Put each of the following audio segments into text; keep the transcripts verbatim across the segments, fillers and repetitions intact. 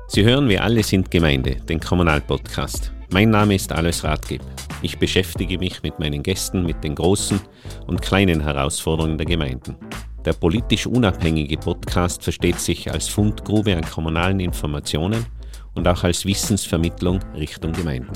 Sie hören Wir alle sind Gemeinde, den Kommunalpodcast. Mein Name ist Alois Rathgeb. Ich beschäftige mich mit meinen Gästen mit den großen und kleinen Herausforderungen der Gemeinden. Der politisch unabhängige Podcast versteht sich als Fundgrube an kommunalen Informationen und auch als Wissensvermittlung Richtung Gemeinden.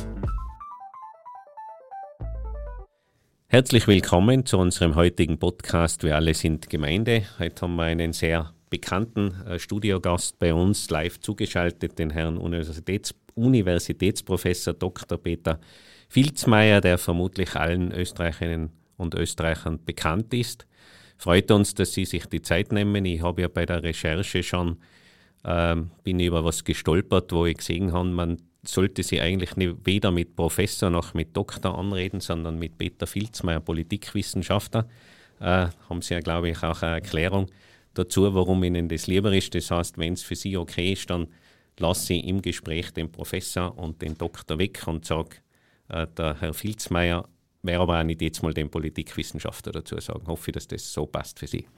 Herzlich willkommen zu unserem heutigen Podcast Wir alle sind Gemeinde. Heute haben wir einen sehr bekannten äh, Studiogast bei uns live zugeschaltet, den Herrn Universitäts- Universitätsprofessor Doktor Peter Filzmeier, der vermutlich allen Österreicherinnen und Österreichern bekannt ist. Freut uns, dass Sie sich die Zeit nehmen. Ich habe ja bei der Recherche schon ähm, bin über was gestolpert, wo ich gesehen habe, man sollte sie eigentlich nicht weder mit Professor noch mit Doktor anreden, sondern mit Peter Filzmeier, Politikwissenschaftler. Äh, haben Sie ja, glaube ich, auch eine Erklärung dazu, warum Ihnen das lieber ist. Das heißt, wenn es für Sie okay ist, dann lasse ich im Gespräch den Professor und den Doktor weg und sage, äh, der Herr Filzmeier wäre aber auch nicht jetzt mal den Politikwissenschaftler dazu sagen. Hoffe, dass das so passt für Sie.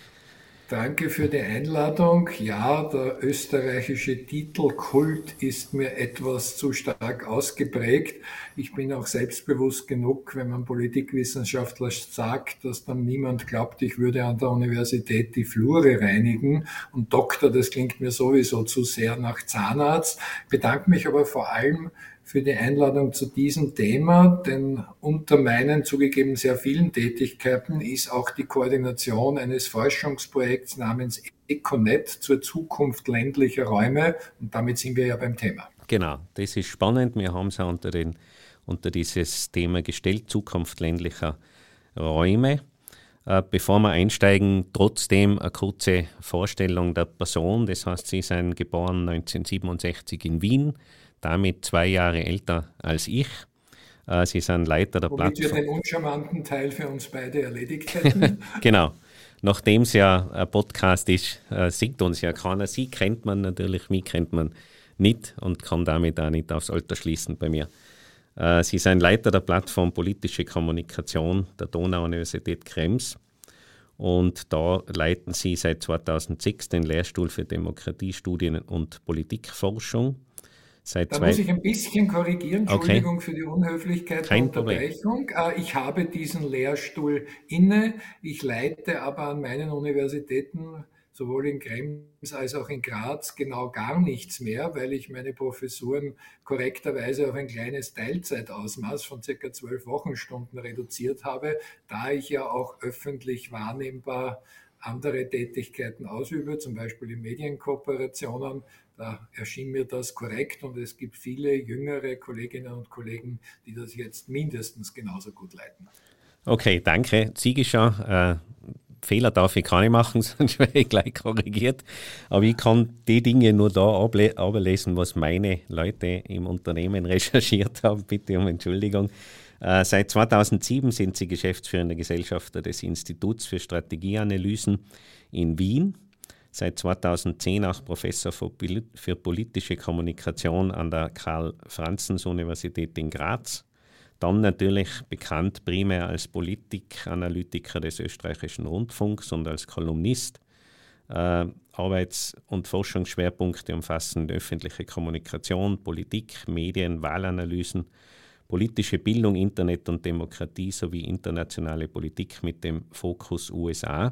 Danke für die Einladung. Ja, der österreichische Titelkult ist mir etwas zu stark ausgeprägt. Ich bin auch selbstbewusst genug, wenn man Politikwissenschaftler sagt, dass dann niemand glaubt, ich würde an der Universität die Flure reinigen. Und Doktor, das klingt mir sowieso zu sehr nach Zahnarzt. Ich bedanke mich aber vor allem für die Einladung zu diesem Thema, denn unter meinen zugegeben sehr vielen Tätigkeiten ist auch die Koordination eines Forschungsprojekts namens ECONET zur Zukunft ländlicher Räume, und damit sind wir ja beim Thema. Genau, das ist spannend. Wir haben es ja unter, den, unter dieses Thema gestellt, Zukunft ländlicher Räume. Äh, bevor wir einsteigen, trotzdem eine kurze Vorstellung der Person. Das heißt, Sie sind geboren neunzehnhundertsiebenundsechzig in Wien, damit zwei Jahre älter als ich. Äh, Sie sind Leiter der Womit Plattform. wir den uncharmanten Teil für uns beide erledigt hätten. Genau. Nachdem es ja ein Podcast ist, äh, sieht uns ja keiner. Sie kennt man natürlich, mich kennt man nicht und kann damit auch nicht aufs Alter schließen bei mir. Äh, Sie sind Leiter der Plattform Politische Kommunikation der Donau-Universität Krems. Und da leiten Sie seit zweitausendsechs den Lehrstuhl für Demokratiestudien und Politikforschung. Seit da zwei muss ich ein bisschen korrigieren, Entschuldigung okay. für die Unhöflichkeit Kein der Unterbrechung. Problem. Ich habe diesen Lehrstuhl inne, ich leite aber an meinen Universitäten, sowohl in Krems als auch in Graz, genau gar nichts mehr, weil ich meine Professuren korrekterweise auf ein kleines Teilzeitausmaß von ca. zwölf Wochenstunden reduziert habe, da ich ja auch öffentlich wahrnehmbar andere Tätigkeiten ausübe, zum Beispiel in Medienkooperationen. Da erschien mir das korrekt und es gibt viele jüngere Kolleginnen und Kollegen, die das jetzt mindestens genauso gut leiten. Okay, danke. Ziegischer, äh, Fehler darf ich keine machen, sonst werde ich gleich korrigiert. Aber ich kann die Dinge nur da ablesen, was meine Leute im Unternehmen recherchiert haben. Bitte um Entschuldigung. Äh, seit zweitausendsieben sind Sie geschäftsführender Gesellschafter des Instituts für Strategieanalysen in Wien. Seit zweitausendzehn auch Professor für politische Kommunikation an der Karl-Franzens-Universität in Graz. Dann natürlich bekannt primär als Politikanalytiker des österreichischen Rundfunks und als Kolumnist. Äh, Arbeits- und Forschungsschwerpunkte umfassen öffentliche Kommunikation, Politik, Medien, Wahlanalysen, politische Bildung, Internet und Demokratie sowie internationale Politik mit dem Fokus U S A.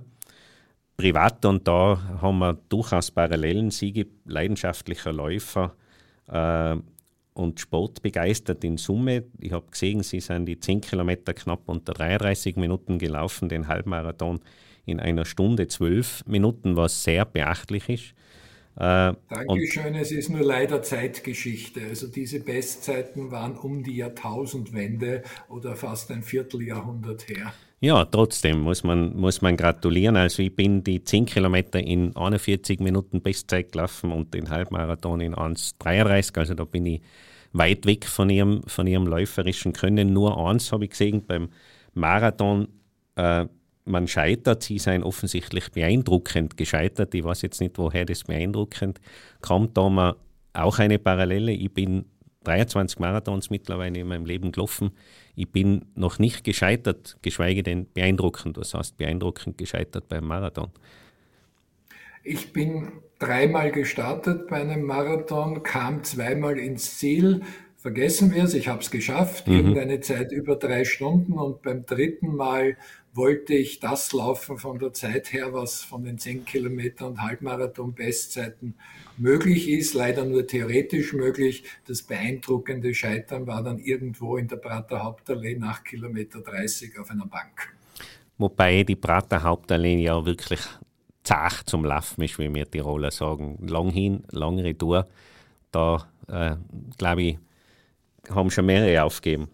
Privat, und da haben wir durchaus Parallelen, Sie leidenschaftlicher Läufer äh, und sportbegeistert in Summe. Ich habe gesehen, Sie sind die zehn Kilometer knapp unter dreiunddreißig Minuten gelaufen, den Halbmarathon in einer Stunde zwölf Minuten, was sehr beachtlich ist. Äh, Dankeschön, es ist nur leider Zeitgeschichte. Also diese Bestzeiten waren um die Jahrtausendwende oder fast ein Vierteljahrhundert her. Ja, trotzdem muss man, muss man gratulieren. Also ich bin die zehn Kilometer in einundvierzig Minuten Bestzeit gelaufen und den Halbmarathon in eins dreiunddreißig. Also da bin ich weit weg von ihrem, von ihrem läuferischen Können. Nur eins habe ich gesehen beim Marathon, äh, man scheitert. Sie seien offensichtlich beeindruckend gescheitert. Ich weiß jetzt nicht, woher das beeindruckend kommt. Da haben wir auch eine Parallele. Ich bin dreiundzwanzig Marathons mittlerweile in meinem Leben gelaufen. Ich bin noch nicht gescheitert, geschweige denn beeindruckend. Was heißt beeindruckend gescheitert beim Marathon? Ich bin dreimal gestartet bei einem Marathon, kam zweimal ins Ziel. Vergessen wir es, ich habe es geschafft, Mhm. irgendeine Zeit über drei Stunden und beim dritten Mal wollte ich das laufen von der Zeit her, was von den zehn Kilometer und Halbmarathon-Bestzeiten möglich ist, leider nur theoretisch möglich. Das beeindruckende Scheitern war dann irgendwo in der Prater Hauptallee nach Kilometer dreißig auf einer Bank. Wobei die Prater Hauptallee ja wirklich zart zum Laufen ist, wie wir Tiroler sagen. Lang hin, lang retour. Da, äh, glaube ich, haben schon mehrere aufgegeben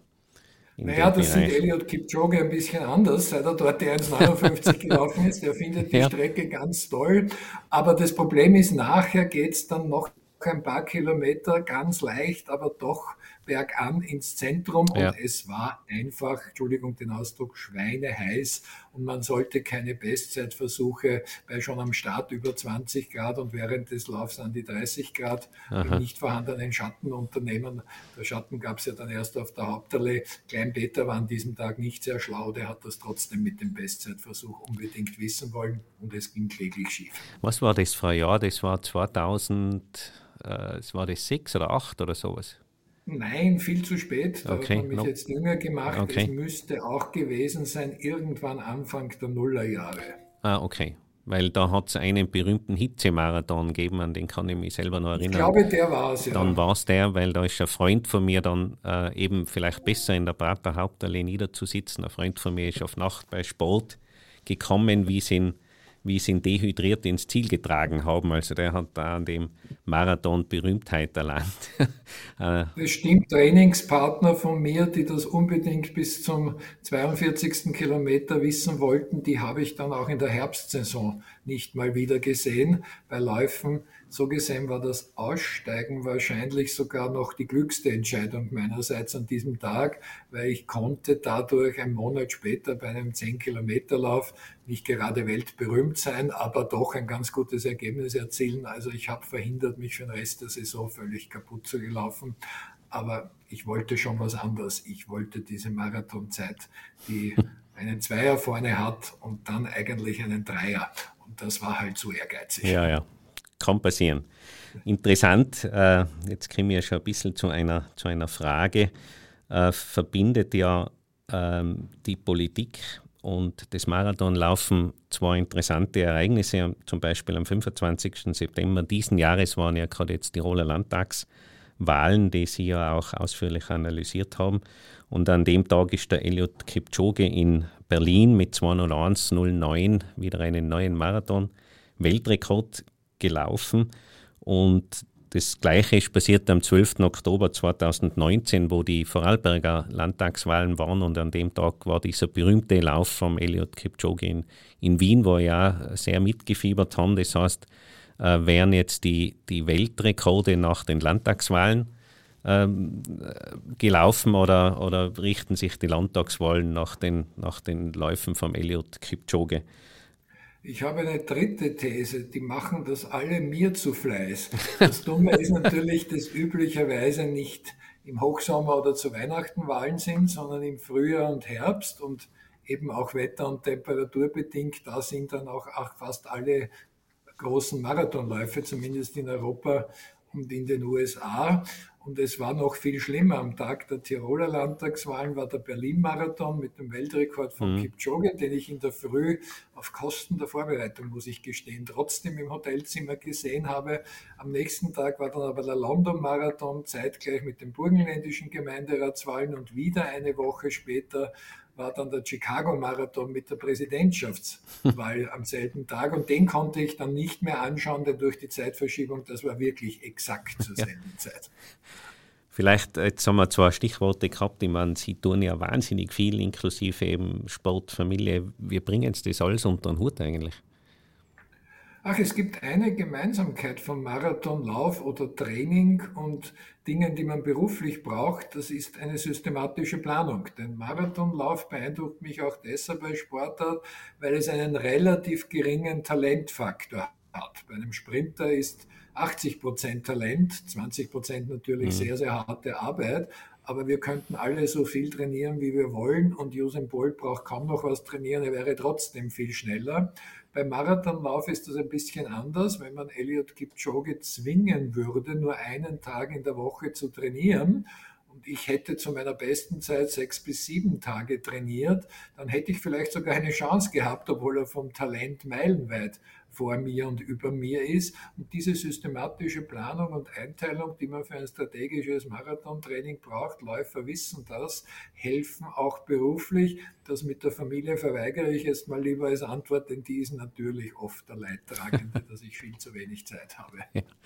in Naja, dem das sieht Bereich. Eliud Kipchoge ein bisschen anders, seit er dort die eins neunundfünfzig gelaufen ist. Der findet die Ja, Strecke ganz toll. Aber das Problem ist, nachher geht's dann noch ein paar Kilometer ganz leicht, aber doch bergan ins Zentrum und ja. es war einfach, Entschuldigung den Ausdruck, schweineheiß und man sollte keine Bestzeitversuche bei schon am Start über zwanzig Grad und während des Laufs an die dreißig Grad im Aha. nicht vorhandenen Schatten unternehmen. Der Schatten gab es ja dann erst auf der Hauptallee. Klein Peter war an diesem Tag nicht sehr schlau, der hat das trotzdem mit dem Bestzeitversuch unbedingt wissen wollen und es ging kläglich schief. Was war das für ein Jahr? Das war zweitausend, äh, es war das sechs oder acht oder sowas. Nein, viel zu spät. Da hat Okay, man mich no, jetzt jünger gemacht. Es okay. müsste auch gewesen sein, irgendwann Anfang der Nullerjahre. Ah, okay. Weil da hat es einen berühmten Hitzemarathon gegeben, an den kann ich mich selber noch Ich erinnern. glaube, der war es Dann ja. war es der, weil da ist ein Freund von mir dann äh, eben vielleicht besser in der Prater Hauptallee niederzusitzen. Ein Freund von mir ist auf Nacht bei Sport gekommen, wie sie ihn, wie sie ihn dehydriert ins Ziel getragen haben. Also der hat da an dem Marathon Berühmtheit erlangt. äh, Das stimmt, Trainingspartner von mir, die das unbedingt bis zum zweiundvierzigsten Kilometer wissen wollten, die habe ich dann auch in der Herbstsaison nicht mal wieder gesehen. Bei Läufen, so gesehen war das Aussteigen wahrscheinlich sogar noch die klügste Entscheidung meinerseits an diesem Tag, weil ich konnte dadurch einen Monat später bei einem zehn-Kilometer-Lauf nicht gerade weltberühmt sein, aber doch ein ganz gutes Ergebnis erzielen. Also ich habe verhindert, mich für den Rest der Saison völlig kaputt zu laufen. Aber ich wollte schon was anderes. Ich wollte diese Marathonzeit, die einen Zweier vorne hat und dann eigentlich einen Dreier. Und das war halt zu ehrgeizig. ja, ja, kann passieren. Interessant, äh, jetzt kommen wir schon ein bisschen zu einer, zu einer Frage. Äh, verbindet ja ähm, die Politik und das Marathonlaufen zwei interessante Ereignisse. Zum Beispiel am fünfundzwanzigsten September diesen Jahres waren ja gerade jetzt Tiroler Landtagswahlen, die Sie ja auch ausführlich analysiert haben. Und an dem Tag ist der Eliud Kipchoge in Berlin mit zwei null eins null neun wieder einen neuen Marathon-Weltrekord gelaufen. Und das Gleiche ist passiert am zwölften Oktober zweitausendneunzehn, wo die Vorarlberger Landtagswahlen waren. Und an dem Tag war dieser berühmte Lauf vom Eliud Kipchoge in, in Wien, wo wir ja sehr mitgefiebert haben. Das heißt, äh, wären jetzt die, die Weltrekorde nach den Landtagswahlen ähm, gelaufen oder, oder richten sich die Landtagswahlen nach den, nach den Läufen vom Eliud Kipchoge? Ich habe eine dritte These, die machen das alle mir zu Fleiß. Das Dumme ist natürlich, dass üblicherweise nicht im Hochsommer oder zu Weihnachten Wahlen sind, sondern im Frühjahr und Herbst und eben auch wetter- und temperaturbedingt. Da sind dann auch, auch fast alle großen Marathonläufe, zumindest in Europa und in den U S A. Und es war noch viel schlimmer. Am Tag der Tiroler Landtagswahlen war der Berlin-Marathon mit dem Weltrekord von Mhm. Kipchoge, den ich in der Früh auf Kosten der Vorbereitung, muss ich gestehen, trotzdem im Hotelzimmer gesehen habe. Am nächsten Tag war dann aber der London-Marathon zeitgleich mit den burgenländischen Gemeinderatswahlen und wieder eine Woche später war dann der Chicago-Marathon mit der Präsidentschaftswahl am selben Tag und den konnte ich dann nicht mehr anschauen, denn durch die Zeitverschiebung, das war wirklich exakt zur Ja. selben Zeit. Vielleicht, jetzt haben wir zwei Stichworte gehabt. Ich meine, Sie tun ja wahnsinnig viel, inklusive eben Sport, Familie. Wie bringen Sie das alles unter den Hut eigentlich? Ach, es gibt eine Gemeinsamkeit von Marathonlauf oder Training und Dingen, die man beruflich braucht. Das ist eine systematische Planung. Denn Marathonlauf beeindruckt mich auch deshalb als Sportart, weil es einen relativ geringen Talentfaktor hat. Bei einem Sprinter ist achtzig Prozent Talent, zwanzig Prozent natürlich Mhm. sehr, sehr harte Arbeit. Aber wir könnten alle so viel trainieren, wie wir wollen. Und Usain Bolt braucht kaum noch was trainieren. Er wäre trotzdem viel schneller. Beim Marathonlauf ist das ein bisschen anders. Wenn man Eliud Kipchoge zwingen würde, nur einen Tag in der Woche zu trainieren, und ich hätte zu meiner besten Zeit sechs bis sieben Tage trainiert, dann hätte ich vielleicht sogar eine Chance gehabt, obwohl er vom Talent meilenweit vor mir und über mir ist. Und diese systematische Planung und Einteilung, die man für ein strategisches Marathontraining braucht, Läufer wissen das, helfen auch beruflich. Das mit der Familie verweigere ich jetzt mal lieber als Antwort, denn die ist natürlich oft der Leidtragende, dass ich viel zu wenig Zeit habe.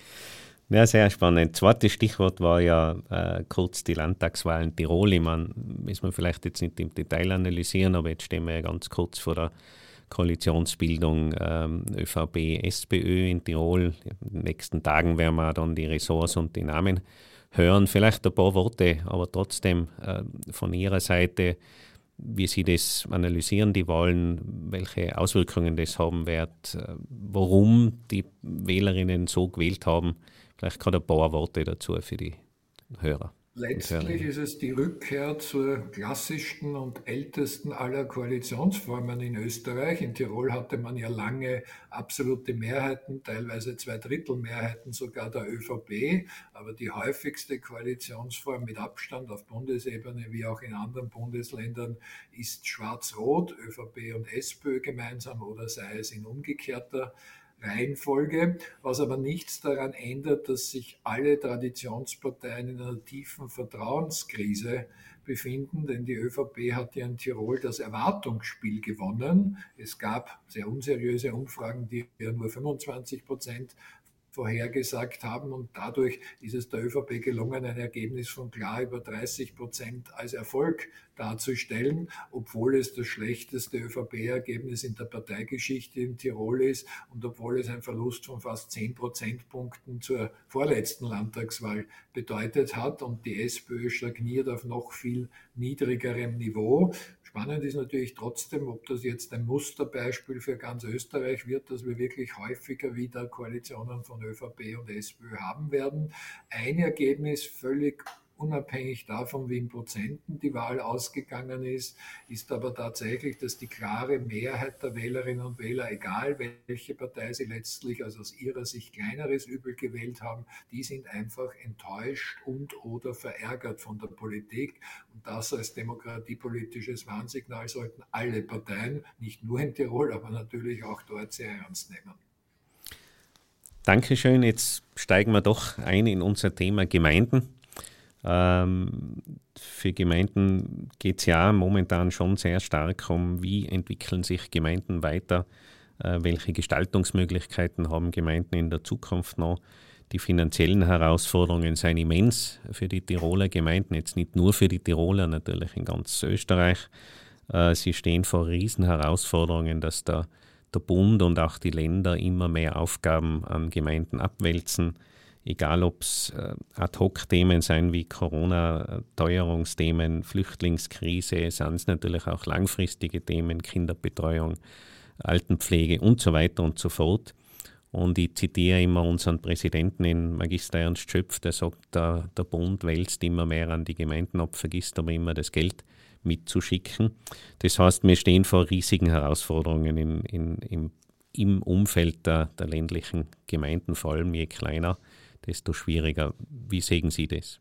Ja, sehr spannend. Zweites Stichwort war ja äh, kurz die Landtagswahl in Tirol. Ich meine, müssen wir vielleicht jetzt nicht im Detail analysieren, aber jetzt stehen wir ja ganz kurz vor der Koalitionsbildung ähm, ÖVP, SPÖ in Tirol. In den nächsten Tagen werden wir dann die Ressorts und die Namen hören. Vielleicht ein paar Worte, aber trotzdem äh, von Ihrer Seite, wie Sie das analysieren, die Wahlen, welche Auswirkungen das haben wird, äh, warum die Wählerinnen so gewählt haben. Vielleicht gerade ein paar Worte dazu für die Hörer und Letztlich Hörerinnen. ist es die Rückkehr zur klassischsten und ältesten aller Koalitionsformen in Österreich. In Tirol hatte man ja lange absolute Mehrheiten, teilweise Zweidrittelmehrheiten sogar der ÖVP. Aber die häufigste Koalitionsform mit Abstand auf Bundesebene wie auch in anderen Bundesländern ist Schwarz-Rot, ÖVP und SPÖ gemeinsam oder sei es in umgekehrter Reihenfolge, was aber nichts daran ändert, dass sich alle Traditionsparteien in einer tiefen Vertrauenskrise befinden, denn die ÖVP hat ja in Tirol das Erwartungsspiel gewonnen. Es gab sehr unseriöse Umfragen, die ja nur fünfundzwanzig Prozent vorhergesagt haben. Und dadurch ist es der ÖVP gelungen, ein Ergebnis von klar über dreißig Prozent als Erfolg darzustellen, obwohl es das schlechteste ÖVP-Ergebnis in der Parteigeschichte in Tirol ist und obwohl es ein Verlust von fast zehn Prozentpunkten zur vorletzten Landtagswahl bedeutet hat. Und die SPÖ stagniert auf noch viel niedrigerem Niveau. Spannend ist natürlich trotzdem, ob das jetzt ein Musterbeispiel für ganz Österreich wird, dass wir wirklich häufiger wieder Koalitionen von ÖVP und SPÖ haben werden. Ein Ergebnis völlig unabhängig davon, wie in Prozenten die Wahl ausgegangen ist, ist aber tatsächlich, dass die klare Mehrheit der Wählerinnen und Wähler, egal welche Partei sie letztlich als aus ihrer Sicht kleineres Übel gewählt haben, die sind einfach enttäuscht und oder verärgert von der Politik. Und das als demokratiepolitisches Warnsignal sollten alle Parteien, nicht nur in Tirol, aber natürlich auch dort sehr ernst nehmen. Dankeschön. Jetzt steigen wir doch ein in unser Thema Gemeinden. Ähm, für Gemeinden geht es ja momentan schon sehr stark um, wie entwickeln sich Gemeinden weiter, äh, welche Gestaltungsmöglichkeiten haben Gemeinden in der Zukunft noch. Die finanziellen Herausforderungen sind immens für die Tiroler Gemeinden, jetzt nicht nur für die Tiroler, natürlich in ganz Österreich. Äh, sie stehen vor riesen Herausforderungen, dass der, der Bund und auch die Länder immer mehr Aufgaben an Gemeinden abwälzen. Egal ob es äh, Ad-Hoc-Themen sein wie Corona, Teuerungsthemen, Flüchtlingskrise, sind es natürlich auch langfristige Themen, Kinderbetreuung, Altenpflege und so weiter und so fort. Und ich zitiere immer unseren Präsidenten, den Magister Ernst Schöpf, der sagt, der, der Bund wälzt immer mehr an die Gemeinden ab, vergisst aber immer das Geld mitzuschicken. Das heißt, wir stehen vor riesigen Herausforderungen in, in, im, im Umfeld der, der ländlichen Gemeinden, vor allem je kleiner, desto schwieriger. Wie sehen Sie das?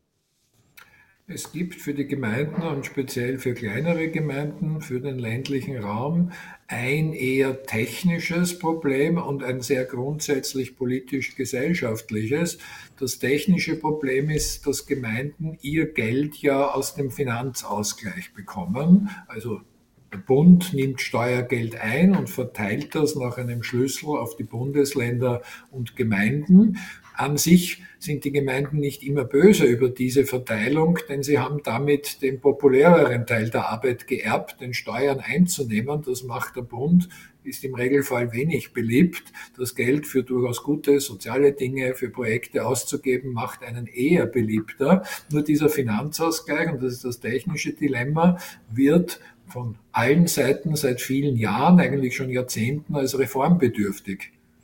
Es gibt für die Gemeinden und speziell für kleinere Gemeinden, für den ländlichen Raum ein eher technisches Problem und ein sehr grundsätzlich politisch-gesellschaftliches. Das technische Problem ist, dass Gemeinden ihr Geld ja aus dem Finanzausgleich bekommen. Also der Bund nimmt Steuergeld ein und verteilt das nach einem Schlüssel auf die Bundesländer und Gemeinden. An sich sind die Gemeinden nicht immer böse über diese Verteilung, denn sie haben damit den populäreren Teil der Arbeit geerbt, den Steuern einzunehmen. Das macht der Bund, ist im Regelfall wenig beliebt. Das Geld für durchaus gute soziale Dinge, für Projekte auszugeben, macht einen eher beliebter. Nur dieser Finanzausgleich, und das ist das technische Dilemma, wird von allen Seiten seit vielen Jahren, eigentlich schon Jahrzehnten, als reformbedürftig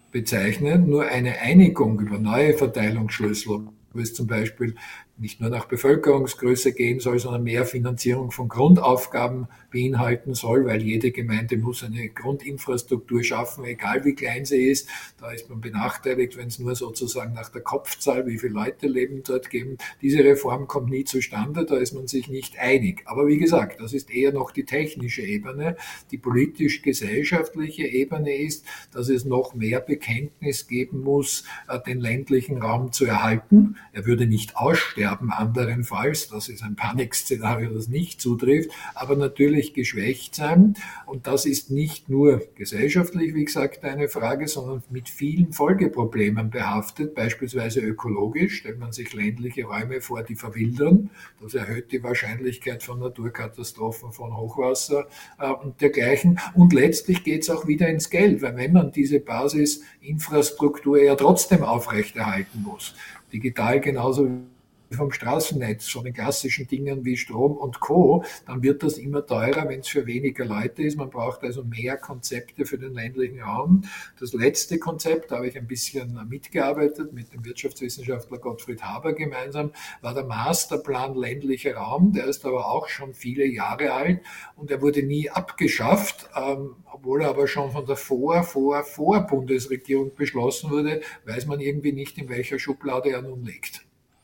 bezeichnet. Nur eine Einigung über neue Verteilungsschlüssel, wo es zum Beispiel nicht nur nach Bevölkerungsgröße gehen soll, sondern mehr Finanzierung von Grundaufgaben beinhalten soll, weil jede Gemeinde muss eine Grundinfrastruktur schaffen, egal wie klein sie ist. Da ist man benachteiligt, wenn es nur sozusagen nach der Kopfzahl, wie viele Leute leben dort geben. Diese Reform kommt nie zustande, da ist man sich nicht einig. Aber wie gesagt, das ist eher noch die technische Ebene. Die politisch-gesellschaftliche Ebene ist, dass es noch mehr Bekenntnis geben muss, den ländlichen Raum zu erhalten. Er würde nicht aussterben, anderenfalls, das ist ein Panikszenario, das nicht zutrifft, aber natürlich geschwächt sein. Und das ist nicht nur gesellschaftlich, wie gesagt, eine Frage, sondern mit vielen Folgeproblemen behaftet, beispielsweise ökologisch. Stellt man sich ländliche Räume vor, die verwildern. Das erhöht die Wahrscheinlichkeit von Naturkatastrophen, von Hochwasser äh, und dergleichen. Und letztlich geht es auch wieder ins Geld, weil wenn man diese Basisinfrastruktur ja trotzdem aufrechterhalten muss, digital genauso vom Straßennetz, von den klassischen Dingen wie Strom und Co., dann wird das immer teurer, wenn es für weniger Leute ist. Man braucht also mehr Konzepte für den ländlichen Raum. Das letzte Konzept, da habe ich ein bisschen mitgearbeitet mit dem Wirtschaftswissenschaftler Gottfried Haber gemeinsam, war der Masterplan ländlicher Raum. Der ist aber auch schon viele Jahre alt und er wurde nie abgeschafft, ähm, obwohl er aber schon von der Vor-, Vor-, Vor-Bundesregierung beschlossen wurde, weiß man irgendwie nicht, in welcher Schublade er nun liegt.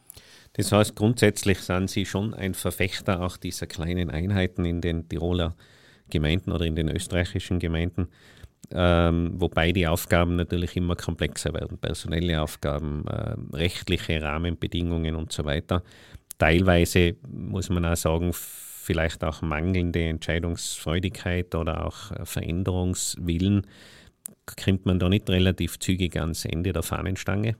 Das heißt, grundsätzlich sind Sie schon ein Verfechter auch dieser kleinen Einheiten in den Tiroler Gemeinden oder in den österreichischen Gemeinden, ähm, wobei die Aufgaben natürlich immer komplexer werden. Personelle Aufgaben, äh, rechtliche Rahmenbedingungen und so weiter. Teilweise muss man auch sagen, vielleicht auch mangelnde Entscheidungsfreudigkeit oder auch Veränderungswillen. Kommt man da nicht relativ zügig ans Ende der Fahnenstange?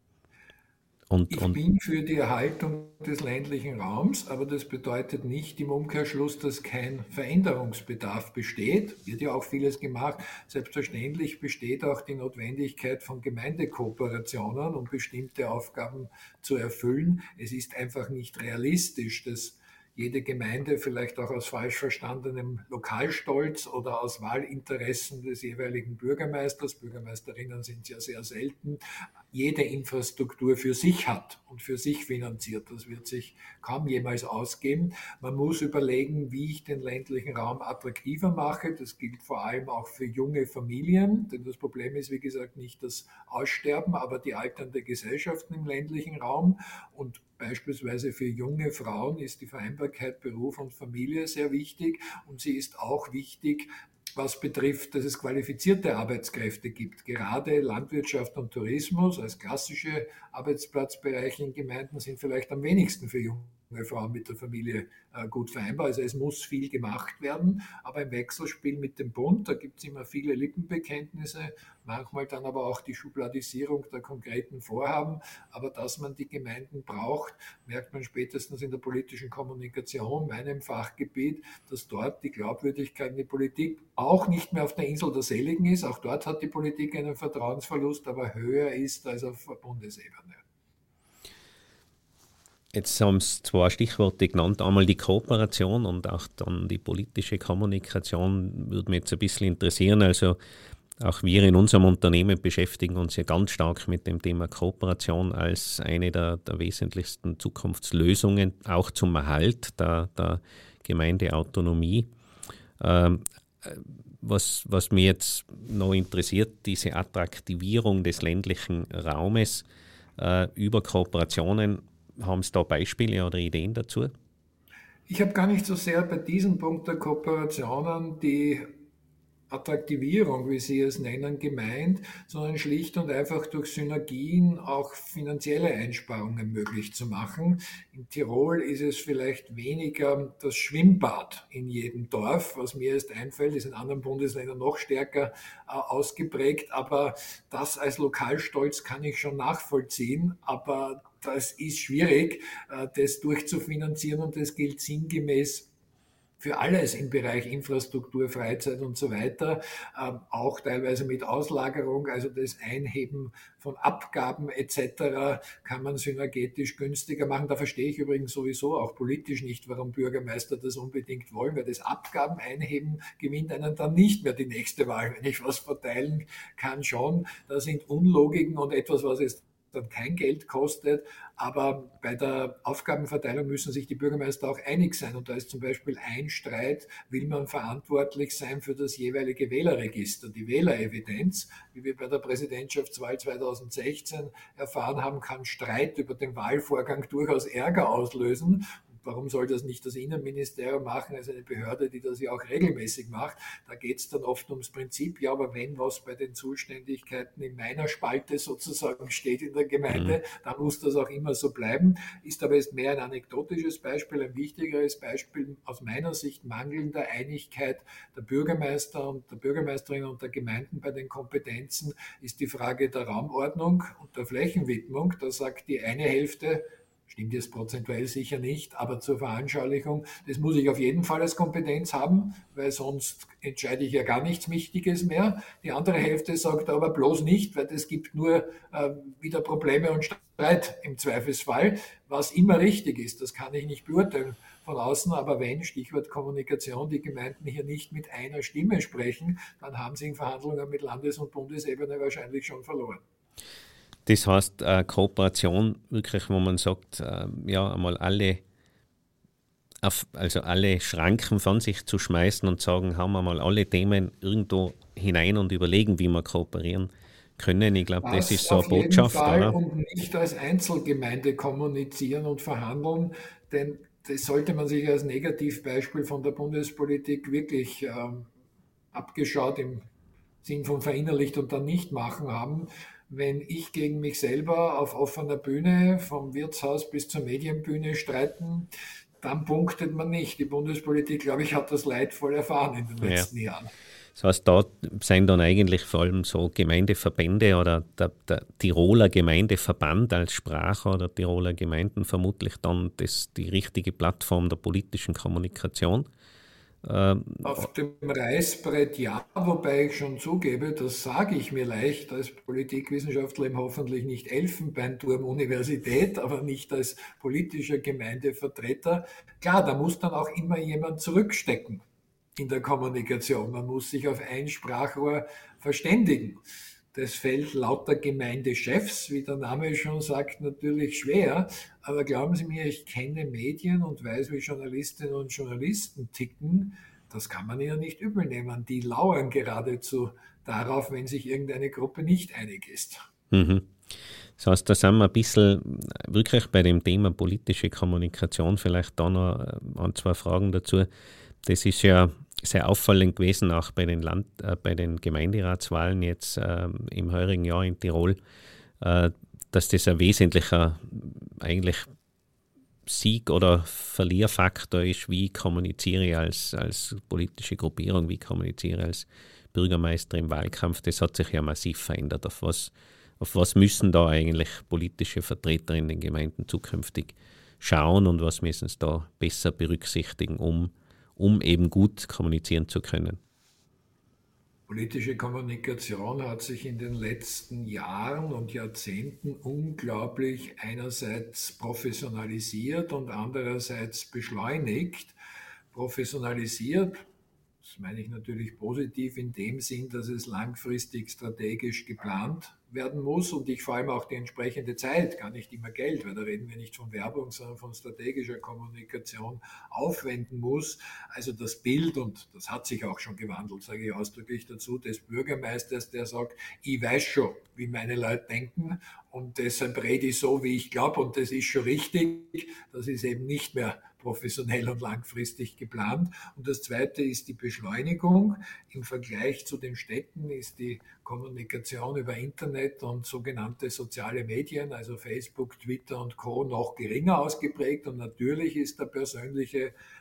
Und, ich und bin für die Erhaltung des ländlichen Raums, aber das bedeutet nicht im Umkehrschluss, dass kein Veränderungsbedarf besteht. Wird ja auch vieles gemacht. Selbstverständlich besteht auch die Notwendigkeit von Gemeindekooperationen, um bestimmte Aufgaben zu erfüllen. Es ist einfach nicht realistisch, dass jede Gemeinde vielleicht auch aus falsch verstandenem Lokalstolz oder aus Wahlinteressen des jeweiligen Bürgermeisters, Bürgermeisterinnen sind ja sehr selten, jede Infrastruktur für sich hat und für sich finanziert. Das wird sich kaum jemals ausgehen. Man muss überlegen, wie ich den ländlichen Raum attraktiver mache. Das gilt vor allem auch für junge Familien, denn das Problem ist, wie gesagt, nicht das Aussterben, aber die alternde Gesellschaften im ländlichen Raum. Und beispielsweise für junge Frauen ist die Vereinbarkeit Beruf und Familie sehr wichtig und sie ist auch wichtig, was betrifft, dass es qualifizierte Arbeitskräfte gibt. Gerade Landwirtschaft und Tourismus als klassische Arbeitsplatzbereiche in Gemeinden sind vielleicht am wenigsten für junge Frauen mit der Familie äh, gut vereinbar. Also es muss viel gemacht werden, aber im Wechselspiel mit dem Bund, da gibt es immer viele Lippenbekenntnisse, manchmal dann aber auch die Schubladisierung der konkreten Vorhaben. Aber dass man die Gemeinden braucht, merkt man spätestens in der politischen Kommunikation, meinem Fachgebiet, dass dort die Glaubwürdigkeit in die Politik auch nicht mehr auf der Insel der Seligen ist. Auch dort hat die Politik einen Vertrauensverlust, aber höher ist als auf Bundesebene. Jetzt haben Sie zwei Stichworte genannt, einmal die Kooperation und auch dann die politische Kommunikation würde mich jetzt ein bisschen interessieren. Also auch wir in unserem Unternehmen beschäftigen uns ja ganz stark mit dem Thema Kooperation als eine der, der wesentlichsten Zukunftslösungen, auch zum Erhalt der, der Gemeindeautonomie. Ähm, was, was mich jetzt noch interessiert, diese Attraktivierung des ländlichen Raumes äh, über Kooperationen. Haben Sie da Beispiele oder Ideen dazu? Ich habe gar nicht so sehr bei diesem Punkt der Kooperationen die Attraktivierung, wie Sie es nennen, gemeint, sondern schlicht und einfach durch Synergien auch finanzielle Einsparungen möglich zu machen. In Tirol ist es vielleicht weniger das Schwimmbad in jedem Dorf, was mir erst einfällt, ist in anderen Bundesländern noch stärker äh, ausgeprägt, aber das als Lokalstolz kann ich schon nachvollziehen, aber das ist schwierig, äh, das durchzufinanzieren und das gilt sinngemäß für alles im Bereich Infrastruktur, Freizeit und so weiter, ähm, auch teilweise mit Auslagerung, also das Einheben von Abgaben et cetera kann man synergetisch günstiger machen. Da verstehe ich übrigens sowieso auch politisch nicht, warum Bürgermeister das unbedingt wollen, weil das Abgaben einheben gewinnt einen dann nicht mehr die nächste Wahl. Wenn ich was verteilen kann schon, da sind Unlogiken und etwas, was es dann kein Geld kostet, aber bei der Aufgabenverteilung müssen sich die Bürgermeister auch einig sein. Und da ist zum Beispiel ein Streit, will man verantwortlich sein für das jeweilige Wählerregister, die Wählerevidenz. Wie wir bei der Präsidentschaftswahl zweitausendsechzehn erfahren haben, kann Streit über den Wahlvorgang durchaus Ärger auslösen. Warum soll das nicht das Innenministerium machen, also eine Behörde, die das ja auch regelmäßig macht? Da geht es dann oft ums Prinzip, ja, aber wenn was bei den Zuständigkeiten in meiner Spalte sozusagen steht in der Gemeinde, mhm. dann muss das auch immer so bleiben. Ist aber jetzt mehr ein anekdotisches Beispiel, ein wichtigeres Beispiel aus meiner Sicht mangelnder Einigkeit der Bürgermeister und der Bürgermeisterin und der Gemeinden bei den Kompetenzen ist die Frage der Raumordnung und der Flächenwidmung. Da sagt die eine Hälfte, stimmt jetzt prozentuell sicher nicht, aber zur Veranschaulichung, das muss ich auf jeden Fall als Kompetenz haben, weil sonst entscheide ich ja gar nichts Wichtiges mehr. Die andere Hälfte sagt aber bloß nicht, weil das gibt nur äh, wieder Probleme und Streit im Zweifelsfall, was immer richtig ist. Das kann ich nicht beurteilen von außen, aber wenn, Stichwort Kommunikation, die Gemeinden hier nicht mit einer Stimme sprechen, dann haben sie in Verhandlungen mit Landes- und Bundesebene wahrscheinlich schon verloren. Das heißt, äh, Kooperation wirklich, wo man sagt, äh, ja, einmal alle, auf, also alle Schranken von sich zu schmeißen und sagen, haben wir mal alle Themen irgendwo hinein und überlegen, wie wir kooperieren können. Ich glaube, das, das ist so eine Botschaft, auf jeden Fall, oder? Und nicht als Einzelgemeinde kommunizieren und verhandeln, denn das sollte man sich als Negativbeispiel von der Bundespolitik wirklich ähm, abgeschaut im Sinn von verinnerlicht und dann nicht machen haben. Wenn ich gegen mich selber auf offener Bühne, vom Wirtshaus bis zur Medienbühne streiten, dann punktet man nicht. Die Bundespolitik, glaube ich, hat das leidvoll erfahren in den letzten ja. Jahren. Das heißt, da sind dann eigentlich vor allem so Gemeindeverbände oder der, der Tiroler Gemeindeverband als Sprache oder Tiroler Gemeinden vermutlich dann das, die richtige Plattform der politischen Kommunikation. Auf dem Reißbrett ja, wobei ich schon zugebe, das sage ich mir leicht als Politikwissenschaftler im hoffentlich nicht Elfenbeinturm Universität, aber nicht als politischer Gemeindevertreter. Klar, da muss dann auch immer jemand zurückstecken in der Kommunikation. Man muss sich auf ein Sprachrohr verständigen. Das fällt lauter Gemeindechefs, wie der Name schon sagt, natürlich schwer. Aber glauben Sie mir, ich kenne Medien und weiß, wie Journalistinnen und Journalisten ticken. Das kann man ihnen nicht übel nehmen. Die lauern geradezu darauf, wenn sich irgendeine Gruppe nicht einig ist. Mhm. Das heißt, da sind wir ein bisschen wirklich bei dem Thema politische Kommunikation. Vielleicht da noch ein, zwei Fragen dazu. Das ist ja sehr auffallend gewesen, auch bei den, Land, äh, bei den Gemeinderatswahlen jetzt äh, im heurigen Jahr in Tirol, äh, dass das ein wesentlicher eigentlich Sieg- oder Verlierfaktor ist, wie kommuniziere ich als, als politische Gruppierung, wie kommuniziere ich als Bürgermeister im Wahlkampf. Das hat sich ja massiv verändert. Auf was, auf was müssen da eigentlich politische Vertreter in den Gemeinden zukünftig schauen und was müssen sie da besser berücksichtigen, um um eben gut kommunizieren zu können? Politische Kommunikation hat sich in den letzten Jahren und Jahrzehnten unglaublich einerseits professionalisiert und andererseits beschleunigt. Professionalisiert, das meine ich natürlich positiv in dem Sinn, dass es langfristig strategisch geplant werden muss und ich vor allem auch die entsprechende Zeit, gar nicht immer Geld, weil da reden wir nicht von Werbung, sondern von strategischer Kommunikation aufwenden muss. Also das Bild, und das hat sich auch schon gewandelt, sage ich ausdrücklich dazu, des Bürgermeisters, der sagt, ich weiß schon, wie meine Leute denken und deshalb rede ich so, wie ich glaube und das ist schon richtig. Das ist eben nicht mehr professionell und langfristig geplant. Und das Zweite ist die Beschleunigung. Im Vergleich zu den Städten ist die Kommunikation über Internet und sogenannte soziale Medien, also Facebook, Twitter und Co. noch geringer ausgeprägt. Und natürlich ist der persönliche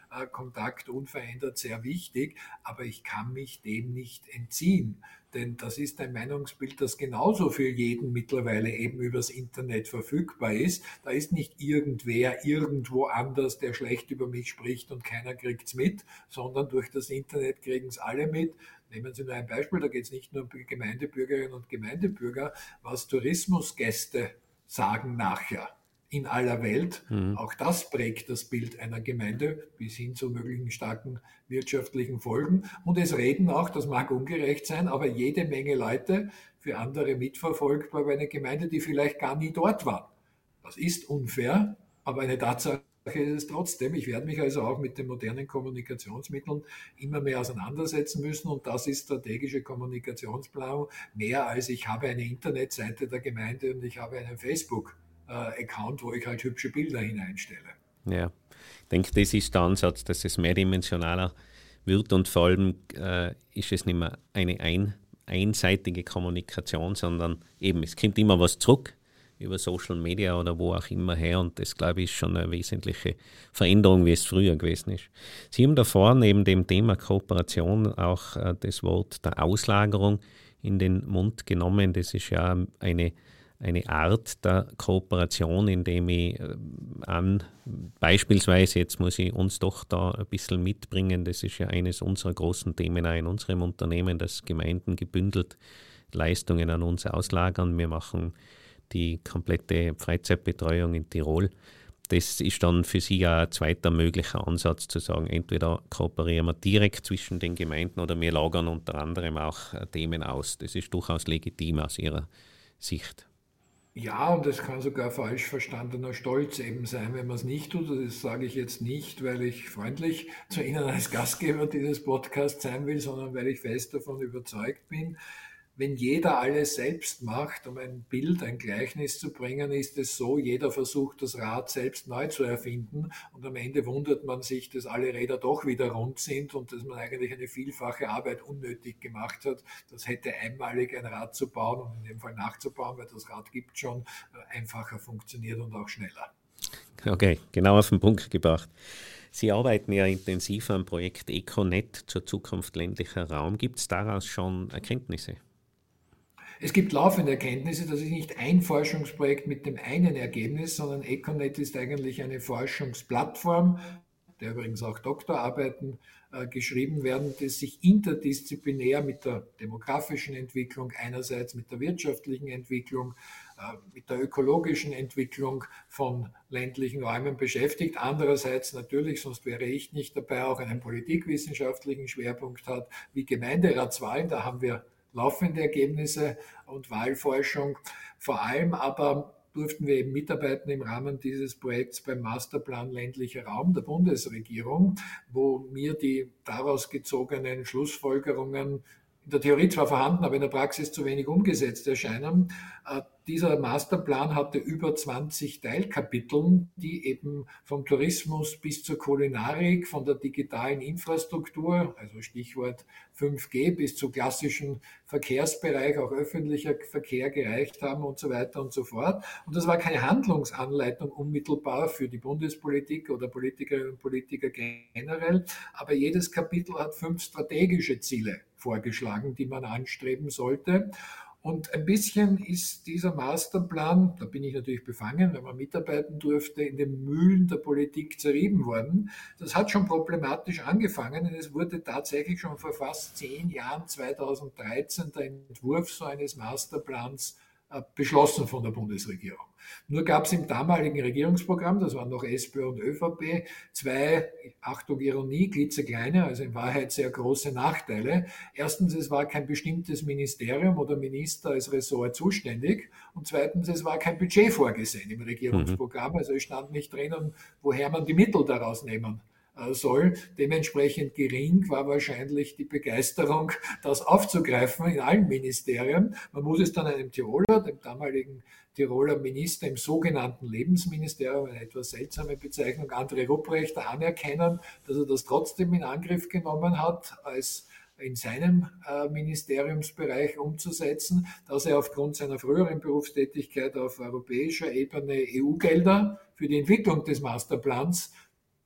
äh, Kontakt unverändert sehr wichtig, aber ich kann mich dem nicht entziehen. Denn das ist ein Meinungsbild, das genauso für jeden mittlerweile eben übers Internet verfügbar ist. Da ist nicht irgendwer irgendwo anders, der schlecht über mich spricht und keiner kriegt's mit, sondern durch das Internet kriegen es alle mit. Nehmen Sie nur ein Beispiel, da geht es nicht nur um Gemeindebürgerinnen und Gemeindebürger, was Tourismusgäste sagen nachher in aller Welt. Mhm. Auch das prägt das Bild einer Gemeinde bis hin zu möglichen starken wirtschaftlichen Folgen. Und es reden auch, das mag ungerecht sein, aber jede Menge Leute für andere mitverfolgbar bei einer Gemeinde, die vielleicht gar nie dort waren. Das ist unfair, aber eine Tatsache ist es trotzdem. Ich werde mich also auch mit den modernen Kommunikationsmitteln immer mehr auseinandersetzen müssen und das ist strategische Kommunikationsplanung mehr als ich habe eine Internetseite der Gemeinde und ich habe einen Facebook Account, wo ich halt hübsche Bilder hineinstelle. Ja, ich denke, das ist der Ansatz, dass es mehrdimensionaler wird und vor allem äh, ist es nicht mehr eine ein, einseitige Kommunikation, sondern eben, es kommt immer was zurück über Social Media oder wo auch immer her und das, glaube ich, ist schon eine wesentliche Veränderung, wie es früher gewesen ist. Sie haben davor neben dem Thema Kooperation auch äh, das Wort der Auslagerung in den Mund genommen. Das ist ja eine eine Art der Kooperation, indem ich äh, an, beispielsweise, jetzt muss ich uns doch da ein bisschen mitbringen, das ist ja eines unserer großen Themen auch in unserem Unternehmen, dass Gemeinden gebündelt Leistungen an uns auslagern. Wir machen die komplette Freizeitbetreuung in Tirol. Das ist dann für Sie ja ein zweiter möglicher Ansatz zu sagen, entweder kooperieren wir direkt zwischen den Gemeinden oder wir lagern unter anderem auch äh, Themen aus. Das ist durchaus legitim aus Ihrer Sicht. Ja, und es kann sogar falsch verstandener Stolz eben sein, wenn man es nicht tut. Das sage ich jetzt nicht, weil ich freundlich zu Ihnen als Gastgeber dieses Podcasts sein will, sondern weil ich fest davon überzeugt bin, wenn jeder alles selbst macht, um ein Bild, ein Gleichnis zu bringen, ist es so, jeder versucht das Rad selbst neu zu erfinden und am Ende wundert man sich, dass alle Räder doch wieder rund sind und dass man eigentlich eine vielfache Arbeit unnötig gemacht hat. Das hätte einmalig ein Rad zu bauen und in dem Fall nachzubauen, weil das Rad gibt schon, einfacher funktioniert und auch schneller. Okay, genau auf den Punkt gebracht. Sie arbeiten ja intensiv am Projekt EcoNet zur Zukunft ländlicher Raum. Gibt es daraus schon Erkenntnisse? Es gibt laufende Erkenntnisse, das ist nicht ein Forschungsprojekt mit dem einen Ergebnis, sondern EcoNet ist eigentlich eine Forschungsplattform, der übrigens auch Doktorarbeiten äh, geschrieben werden, die sich interdisziplinär mit der demografischen Entwicklung, einerseits mit der wirtschaftlichen Entwicklung, äh, mit der ökologischen Entwicklung von ländlichen Räumen beschäftigt, andererseits natürlich, sonst wäre ich nicht dabei, auch einen politikwissenschaftlichen Schwerpunkt hat, wie Gemeinderatswahlen, da haben wir laufende Ergebnisse und Wahlforschung. Vor allem aber durften wir eben mitarbeiten im Rahmen dieses Projekts beim Masterplan ländlicher Raum der Bundesregierung, wo mir die daraus gezogenen Schlussfolgerungen in der Theorie zwar vorhanden, aber in der Praxis zu wenig umgesetzt erscheinen. Äh, dieser Masterplan hatte über zwanzig Teilkapiteln, die eben vom Tourismus bis zur Kulinarik, von der digitalen Infrastruktur, also Stichwort fünf G, bis zu klassischen Verkehrsbereich, auch öffentlicher Verkehr gereicht haben und so weiter und so fort. Und das war keine Handlungsanleitung unmittelbar für die Bundespolitik oder Politikerinnen und Politiker generell, aber jedes Kapitel hat fünf strategische Ziele vorgeschlagen, die man anstreben sollte. Und ein bisschen ist dieser Masterplan, da bin ich natürlich befangen, wenn man mitarbeiten durfte, in den Mühlen der Politik zerrieben worden. Das hat schon problematisch angefangen, denn es wurde tatsächlich schon vor fast zehn Jahren, zweitausenddreizehn, der Entwurf so eines Masterplans beschlossen von der Bundesregierung. Nur gab es im damaligen Regierungsprogramm, das waren noch SPÖ und ÖVP, zwei, Achtung Ironie, klitzekleine, also in Wahrheit sehr große Nachteile. Erstens, es war kein bestimmtes Ministerium oder Minister als Ressort zuständig und zweitens, es war kein Budget vorgesehen im Regierungsprogramm, also es stand nicht drinnen, woher man die Mittel daraus nehmen soll. Dementsprechend gering war wahrscheinlich die Begeisterung, das aufzugreifen in allen Ministerien. Man muss es dann einem Tiroler, dem damaligen Tiroler Minister im sogenannten Lebensministerium, eine etwas seltsame Bezeichnung, André Rupprechter, anerkennen, dass er das trotzdem in Angriff genommen hat, als in seinem äh, Ministeriumsbereich umzusetzen, dass er aufgrund seiner früheren Berufstätigkeit auf europäischer Ebene E U-Gelder für die Entwicklung des Masterplans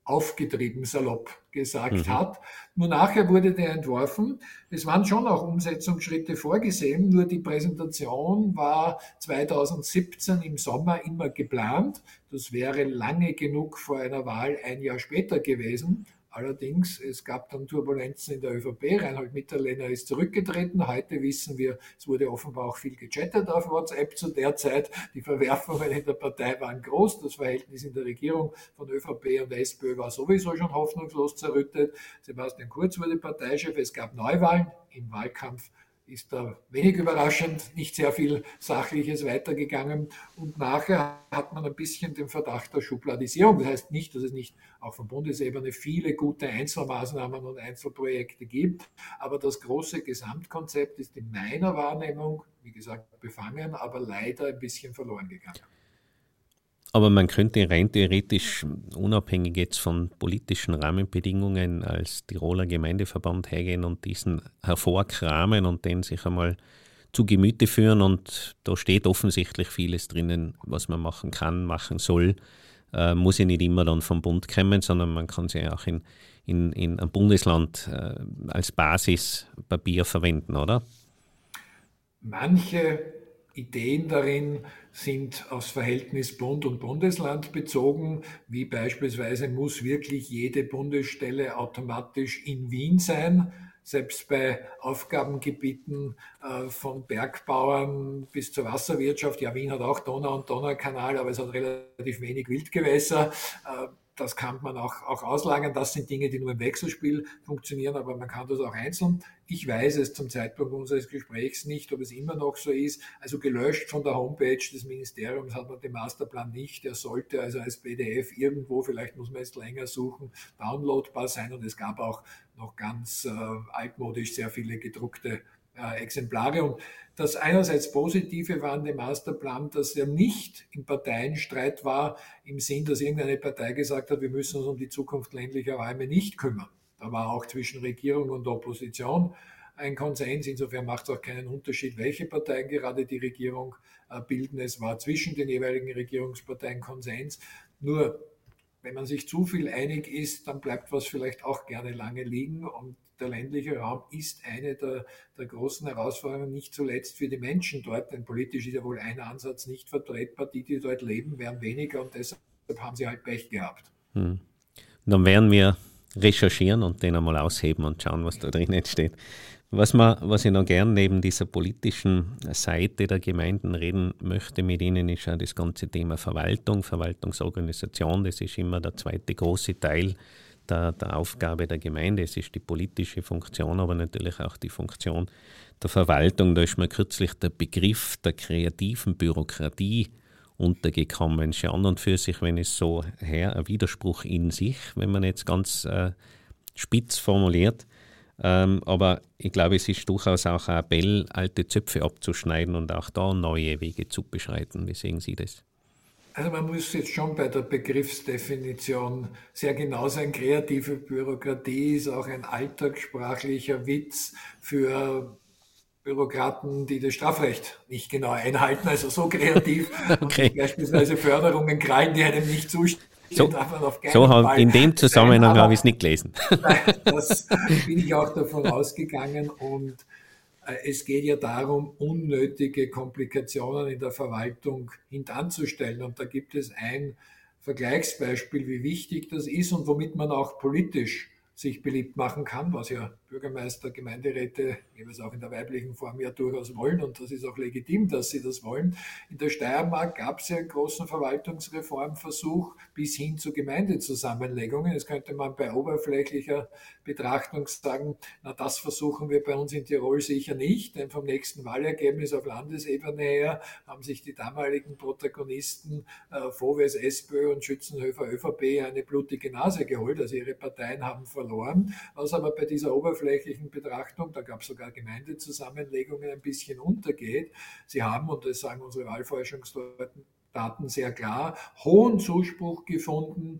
aufgetrieben, salopp gesagt Mhm. hat. Nur nachher wurde der entworfen. Es waren schon auch Umsetzungsschritte vorgesehen, nur die Präsentation war zweitausendsiebzehn im Sommer immer geplant. Das wäre lange genug vor einer Wahl ein Jahr später gewesen. Allerdings, es gab dann Turbulenzen in der ÖVP. Reinhold Mitterlehner ist zurückgetreten. Heute wissen wir, es wurde offenbar auch viel gechattet auf WhatsApp zu der Zeit. Die Verwerfungen in der Partei waren groß. Das Verhältnis in der Regierung von ÖVP und SPÖ war sowieso schon hoffnungslos zerrüttet. Sebastian Kurz wurde Parteichef. Es gab Neuwahlen. Im Wahlkampf ist da wenig überraschend nicht sehr viel Sachliches weitergegangen. Und nachher hat man ein bisschen den Verdacht der Schubladisierung. Das heißt nicht, dass es nicht auch von Bundesebene viele gute Einzelmaßnahmen und Einzelprojekte gibt. Aber das große Gesamtkonzept ist in meiner Wahrnehmung, wie gesagt, befangen, aber leider ein bisschen verloren gegangen. Aber man könnte rein theoretisch, unabhängig jetzt von politischen Rahmenbedingungen, als Tiroler Gemeindeverband hergehen und diesen hervorkramen und den sich einmal zu Gemüte führen. Und da steht offensichtlich vieles drinnen, was man machen kann, machen soll. Äh, muss ja nicht immer dann vom Bund kommen, sondern man kann sie ja auch in, in, in einem Bundesland äh, als Basispapier verwenden, oder? Manche Ideen darin sind aufs Verhältnis Bund und Bundesland bezogen, wie beispielsweise muss wirklich jede Bundesstelle automatisch in Wien sein. Selbst bei Aufgabengebieten äh, von Bergbauern bis zur Wasserwirtschaft. Ja, Wien hat auch Donau und Donaukanal, aber es hat relativ wenig Wildgewässer. Äh, Das kann man auch, auch auslagern. Das sind Dinge, die nur im Wechselspiel funktionieren, aber man kann das auch einzeln. Ich weiß es zum Zeitpunkt unseres Gesprächs nicht, ob es immer noch so ist. Also gelöscht von der Homepage des Ministeriums hat man den Masterplan nicht. Der sollte also als P D F irgendwo, vielleicht muss man jetzt länger suchen, downloadbar sein. Und es gab auch noch ganz äh, altmodisch sehr viele gedruckte äh, Exemplare. Und das einerseits Positive war an dem Masterplan, dass er nicht im Parteienstreit war, im Sinn, dass irgendeine Partei gesagt hat, wir müssen uns um die Zukunft ländlicher Räume nicht kümmern. Da war auch zwischen Regierung und Opposition ein Konsens. Insofern macht es auch keinen Unterschied, welche Parteien gerade die Regierung bilden. Es war zwischen den jeweiligen Regierungsparteien Konsens. Nur, wenn man sich zu viel einig ist, dann bleibt was vielleicht auch gerne lange liegen. Und der ländliche Raum ist eine der, der großen Herausforderungen, nicht zuletzt für die Menschen dort. Denn politisch ist ja wohl ein Ansatz nicht vertretbar. Die, die dort leben, werden weniger und deshalb haben sie halt Pech gehabt. Hm. Dann werden wir recherchieren und den einmal ausheben und schauen, was da drinnen steht. Was, man, was ich noch gern neben dieser politischen Seite der Gemeinden reden möchte mit Ihnen, ist ja das ganze Thema Verwaltung, Verwaltungsorganisation. Das ist immer der zweite große Teil der, der Aufgabe der Gemeinde. Es ist die politische Funktion, aber natürlich auch die Funktion der Verwaltung. Da ist mir kürzlich der Begriff der kreativen Bürokratie untergekommen. Schon an und für sich, wenn es so her, ein Widerspruch in sich, wenn man jetzt ganz äh, spitz formuliert. Ähm, aber ich glaube, es ist durchaus auch ein Appell, alte Zöpfe abzuschneiden und auch da neue Wege zu beschreiten. Wie sehen Sie das? Also man muss jetzt schon bei der Begriffsdefinition sehr genau sein. Kreative Bürokratie ist auch ein alltagssprachlicher Witz für Bürokraten, die das Strafrecht nicht genau einhalten, also so kreativ und sich Okay. beispielsweise Förderungen krallen, die einem nicht zustehen, So, darf man auf so keinen hab, Fall in dem sein. Zusammenhang habe ich es Aber nicht gelesen. das bin ich auch davon ausgegangen und es geht ja darum, unnötige Komplikationen in der Verwaltung hintanzustellen. Und da gibt es ein Vergleichsbeispiel, wie wichtig das ist und womit man auch politisch sich beliebt machen kann, was ja Bürgermeister, Gemeinderäte, jeweils auch in der weiblichen Form ja durchaus wollen und das ist auch legitim, dass sie das wollen. In der Steiermark gab es ja einen großen Verwaltungsreformversuch bis hin zu Gemeindezusammenlegungen. Jetzt könnte man bei oberflächlicher Betrachtung sagen, na das versuchen wir bei uns in Tirol sicher nicht, denn vom nächsten Wahlergebnis auf Landesebene her haben sich die damaligen Protagonisten äh, Voves, SPÖ und Schützenhöfer ÖVP eine blutige Nase geholt, also ihre Parteien haben verloren, was aber bei dieser oberflächlichen Betrachtung, da gab es sogar Gemeindezusammenlegungen, ein bisschen untergeht. Sie haben, und das sagen unsere Wahlforschungsdaten sehr klar, hohen Zuspruch gefunden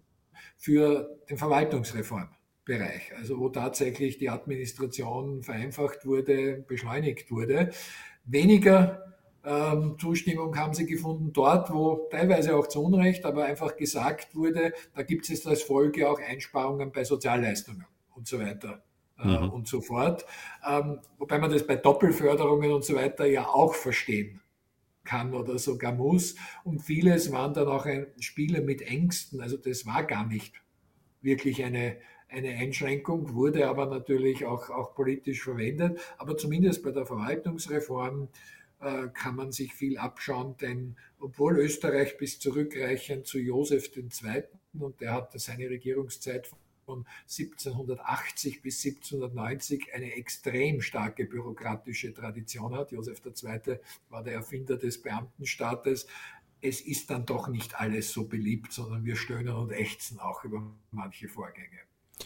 für den Verwaltungsreformbereich, also wo tatsächlich die Administration vereinfacht wurde, beschleunigt wurde. Weniger Ähm, Zustimmung haben sie gefunden dort, wo teilweise auch zu Unrecht, aber einfach gesagt wurde, da gibt es als Folge auch Einsparungen bei Sozialleistungen und so weiter äh, Mhm. und so fort. Ähm, wobei man das bei Doppelförderungen und so weiter ja auch verstehen kann oder sogar muss. Und vieles waren dann auch ein Spiele mit Ängsten. Also das war gar nicht wirklich eine, eine Einschränkung, wurde aber natürlich auch, auch politisch verwendet. Aber zumindest bei der Verwaltungsreform äh, kann man sich viel abschauen, denn obwohl Österreich bis zurückreichend zu Josef der Zweite., und der hatte seine Regierungszeit von siebzehnhundertachtzig bis siebzehnhundertneunzig eine extrem starke bürokratische Tradition hat. Josef der Zweite war der Erfinder des Beamtenstaates. Es ist dann doch nicht alles so beliebt, sondern wir stöhnen und ächzen auch über manche Vorgänge.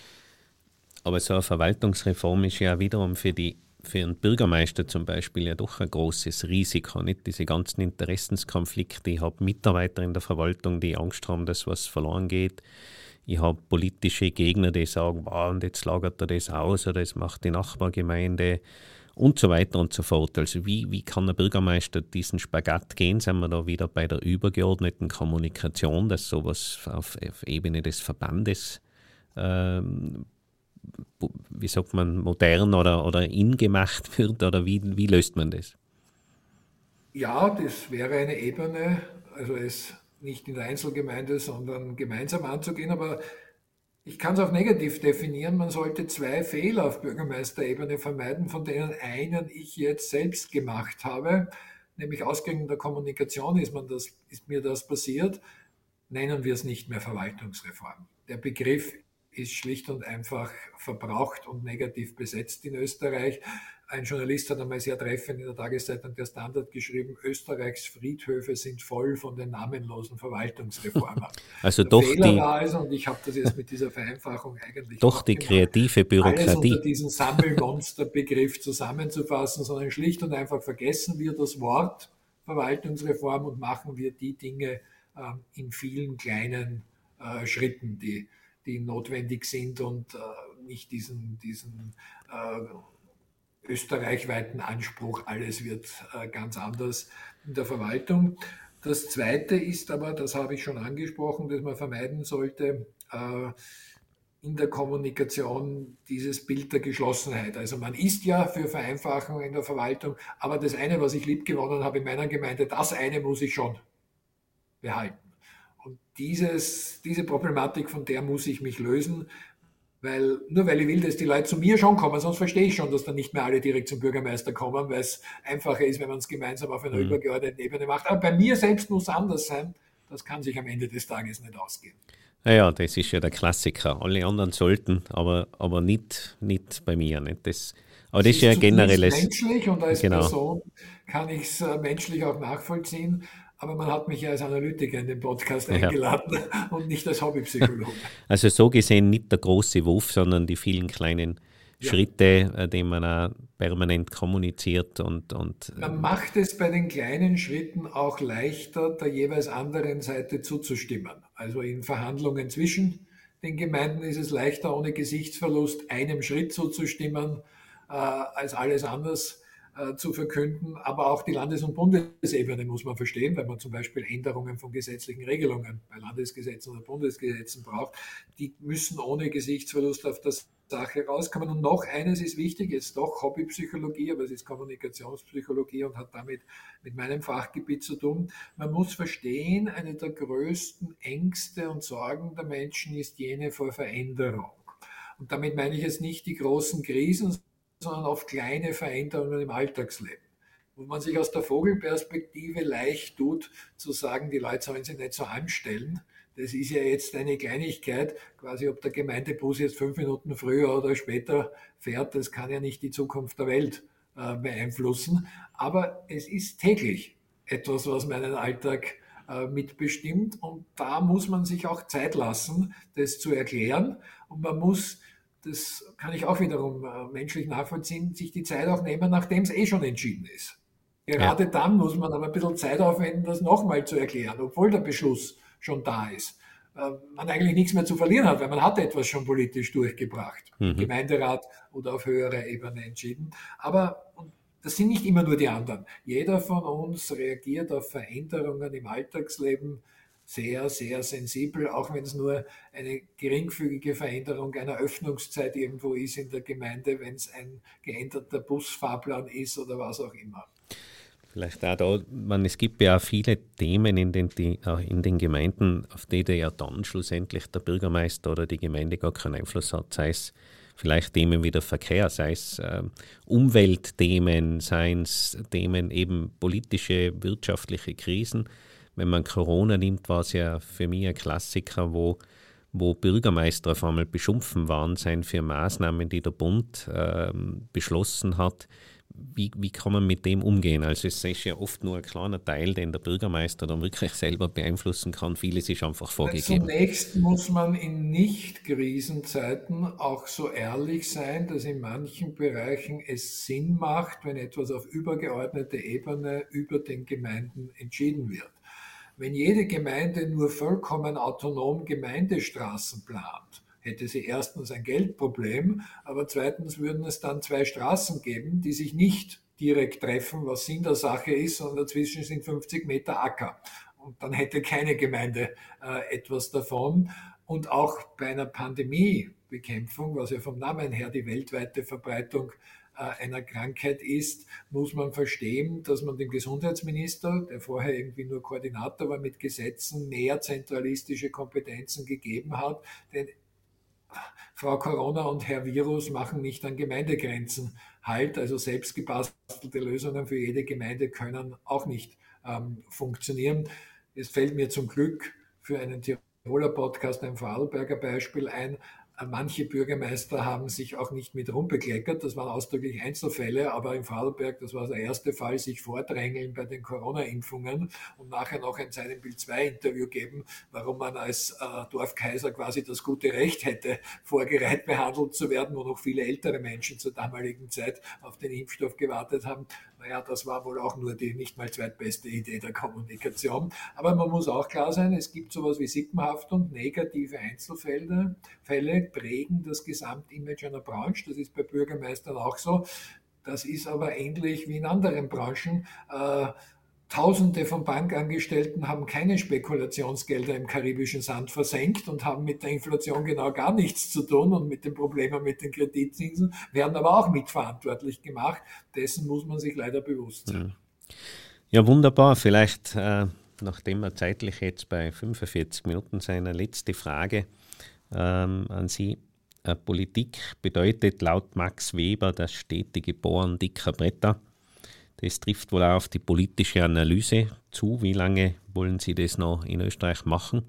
Aber so eine Verwaltungsreform ist ja wiederum für die für einen Bürgermeister zum Beispiel ja doch ein großes Risiko, nicht? Diese ganzen Interessenskonflikte. Ich habe Mitarbeiter in der Verwaltung, die Angst haben, dass was verloren geht. Ich habe politische Gegner, die sagen, wow, und jetzt lagert er das aus oder das macht die Nachbargemeinde und so weiter und so fort. Also wie, wie kann der Bürgermeister diesen Spagat gehen? Sind wir da wieder bei der übergeordneten Kommunikation, dass sowas auf, auf Ebene des Verbandes ähm, wie sagt man, modern oder, oder in gemacht wird? Oder wie, wie löst man das? Ja, das wäre eine Ebene, also es nicht in der Einzelgemeinde, sondern gemeinsam anzugehen. Aber ich kann es auch negativ definieren. Man sollte zwei Fehler auf Bürgermeisterebene vermeiden, von denen einen ich jetzt selbst gemacht habe. Nämlich ausgehend der Kommunikation ist, man das, ist mir das passiert. Nennen wir es nicht mehr Verwaltungsreform. Der Begriff ist schlicht und einfach verbraucht und negativ besetzt in Österreich. Ein Journalist hat einmal sehr treffend in der Tageszeitung Der Standard geschrieben, Österreichs Friedhöfe sind voll von den namenlosen Verwaltungsreformern. Also Der doch Fehler die, war also, und ich habe das jetzt mit dieser Vereinfachung eigentlich doch auch die gemacht, kreative alles unter Bürokratie. diesen Sammelmonsterbegriff zusammenzufassen, sondern schlicht und einfach vergessen wir das Wort Verwaltungsreform und machen wir die Dinge äh, in vielen kleinen äh, Schritten, die, die notwendig sind und äh, nicht diesen, diesen äh, österreichweiten Anspruch, alles wird äh, ganz anders in der Verwaltung. Das Zweite ist aber, das habe ich schon angesprochen, dass man vermeiden sollte, äh, in der Kommunikation dieses Bild der Geschlossenheit. Also man ist ja für Vereinfachung in der Verwaltung, aber das eine, was ich liebgewonnen habe in meiner Gemeinde, das eine muss ich schon behalten. Und dieses, diese Problematik, von der muss ich mich lösen, weil nur weil ich will, dass die Leute zu mir schon kommen, sonst verstehe ich schon, dass dann nicht mehr alle direkt zum Bürgermeister kommen, weil es einfacher ist, wenn man es gemeinsam auf einer Mhm. übergeordneten Ebene macht. Aber bei mir selbst muss es anders sein. Das kann sich am Ende des Tages nicht ausgehen. Naja, das ist ja der Klassiker. Alle anderen sollten, aber, aber nicht, nicht bei mir. Nicht? Das, aber Es das ist ja ist ein zutiefst generelles. menschlich und als Genau. Person kann ich es äh, menschlich auch nachvollziehen. Aber man hat mich ja als Analytiker in den Podcast Ja. eingeladen und nicht als Hobbypsychologe. Also so gesehen nicht der große Wurf, sondern die vielen kleinen Ja. Schritte, äh, die man auch permanent kommuniziert und, und Man ähm, macht es bei den kleinen Schritten auch leichter, der jeweils anderen Seite zuzustimmen. Also in Verhandlungen zwischen den Gemeinden ist es leichter, ohne Gesichtsverlust einem Schritt zuzustimmen, äh, als alles anders äh, zu verkünden. Aber auch die Landes- und Bundesebene muss man verstehen, weil man zum Beispiel Änderungen von gesetzlichen Regelungen bei Landesgesetzen oder Bundesgesetzen braucht. Die müssen ohne Gesichtsverlust auf das Sache rauskommen. Und noch eines ist wichtig, jetzt doch Hobbypsychologie, aber es ist Kommunikationspsychologie und hat damit mit meinem Fachgebiet zu tun. Man muss verstehen, eine der größten Ängste und Sorgen der Menschen ist jene vor Veränderung. Und damit meine ich jetzt nicht die großen Krisen, sondern oft kleine Veränderungen im Alltagsleben, wo man sich aus der Vogelperspektive leicht tut, zu sagen, die Leute sollen sich nicht so anstellen. Das ist ja jetzt eine Kleinigkeit, quasi ob der Gemeindebus jetzt fünf Minuten früher oder später fährt, das kann ja nicht die Zukunft der Welt äh, beeinflussen. Aber es ist täglich etwas, was meinen Alltag äh, mitbestimmt. Und da muss man sich auch Zeit lassen, das zu erklären. Und man muss, das kann ich auch wiederum äh, menschlich nachvollziehen, sich die Zeit auch nehmen, nachdem es eh schon entschieden ist. ja. Gerade dann muss man aber ein bisschen Zeit aufwenden, das nochmal zu erklären, obwohl der Beschluss schon da ist. Äh, Man eigentlich nichts mehr zu verlieren hat, weil man hat etwas schon politisch durchgebracht, im Mhm. Gemeinderat oder auf höherer Ebene entschieden. Aber das sind nicht immer nur die anderen. Jeder von uns reagiert auf Veränderungen im Alltagsleben sehr, sehr sensibel, auch wenn es nur eine geringfügige Veränderung einer Öffnungszeit irgendwo ist in der Gemeinde, wenn es ein geänderter Busfahrplan ist oder was auch immer. Vielleicht auch da, man, es gibt ja auch viele Themen in den, die, in den Gemeinden, auf die ja dann schlussendlich der Bürgermeister oder die Gemeinde gar keinen Einfluss hat, sei es vielleicht Themen wie der Verkehr, sei es äh, Umweltthemen, seien es Themen eben politische, wirtschaftliche Krisen. Wenn man Corona nimmt, war es ja für mich ein Klassiker, wo, wo Bürgermeister auf einmal beschimpfen waren sein für Maßnahmen, die der Bund äh, beschlossen hat. Wie, wie kann man mit dem umgehen? Also es ist ja oft nur ein kleiner Teil, den der Bürgermeister dann wirklich selber beeinflussen kann. Vieles ist einfach vorgegeben. Zunächst muss man in Nicht-Krisenzeiten auch so ehrlich sein, dass in manchen Bereichen es Sinn macht, wenn etwas auf übergeordneter Ebene über den Gemeinden entschieden wird. Wenn jede Gemeinde nur vollkommen autonom Gemeindestraßen plant, hätte sie erstens ein Geldproblem, aber zweitens würden es dann zwei Straßen geben, die sich nicht direkt treffen, was Sinn der Sache ist, sondern dazwischen sind fünfzig Meter Acker. Und dann hätte keine Gemeinde äh, etwas davon. Und auch bei einer Pandemiebekämpfung, was ja vom Namen her die weltweite Verbreitung einer Krankheit ist, muss man verstehen, dass man dem Gesundheitsminister, der vorher irgendwie nur Koordinator war, mit Gesetzen mehr zentralistische Kompetenzen gegeben hat. Denn Frau Corona und Herr Virus machen nicht an Gemeindegrenzen Halt. Also selbst gebastelte Lösungen für jede Gemeinde können auch nicht ähm, funktionieren. Es fällt mir zum Glück für einen Tiroler Podcast ein Vorarlberger Beispiel ein. Manche Bürgermeister haben sich auch nicht mit rumbekleckert, das waren ausdrücklich Einzelfälle, aber in Vorarlberg, das war der erste Fall, sich vordrängeln bei den Corona-Impfungen und nachher noch ein Zeilenbild zwei Interview geben, warum man als äh, Dorfkaiser quasi das gute Recht hätte, vorgereiht behandelt zu werden, wo noch viele ältere Menschen zur damaligen Zeit auf den Impfstoff gewartet haben. Naja, das war wohl auch nur die nicht mal zweitbeste Idee der Kommunikation. Aber man muss auch klar sein, es gibt sowas wie Sippenhaftung, negative Einzelfälle, Fälle prägen das Gesamtimage einer Branche. Das ist bei Bürgermeistern auch so. Das ist aber ähnlich wie in anderen Branchen. Äh, Tausende von Bankangestellten haben keine Spekulationsgelder im karibischen Sand versenkt und haben mit der Inflation genau gar nichts zu tun und mit den Problemen mit den Kreditzinsen, werden aber auch mitverantwortlich gemacht. Dessen muss man sich leider bewusst sein. Ja, wunderbar. Vielleicht, äh, nachdem wir zeitlich jetzt bei fünfundvierzig Minuten sind, eine letzte Frage ähm, an Sie. Äh, Politik bedeutet laut Max Weber das stetige Bohren dicker Bretter. Das trifft wohl auch auf die politische Analyse zu. Wie lange wollen Sie das noch in Österreich machen?